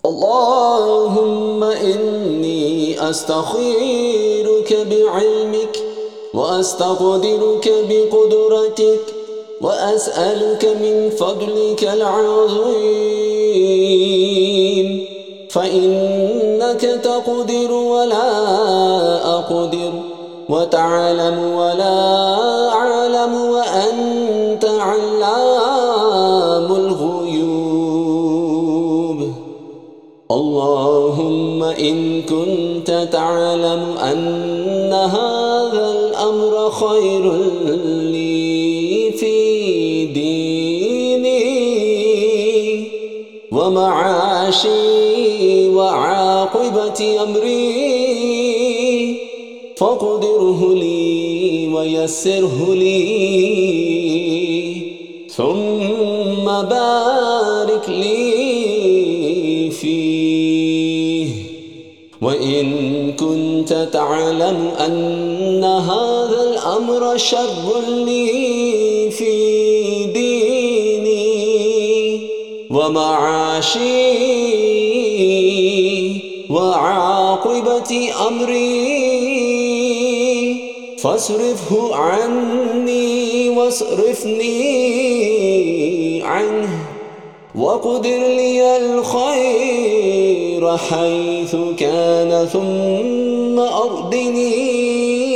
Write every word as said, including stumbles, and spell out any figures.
اللهم إني أستخيرك بعلمك وأستقدرك بقدرتك وأسألك من فضلك العظيم، فإنك تقدر ولا أقدر، وتعلم ولا أعلم، وأنت علام الغيوب. اللهم إن كنت تعلم أن هذا الأمر خير لي في ديني ومعاشي وعاقبة أمري فاقدره لي ويسره لي، ثم بارك لي فيه. وإن كنت تعلم أن هذا الأمر شر لي في ديني ومعاشي وعاقبة أمري فاصرفه عني واصرفني عنه، وقدر لي الخير حيث كان، ثم أردني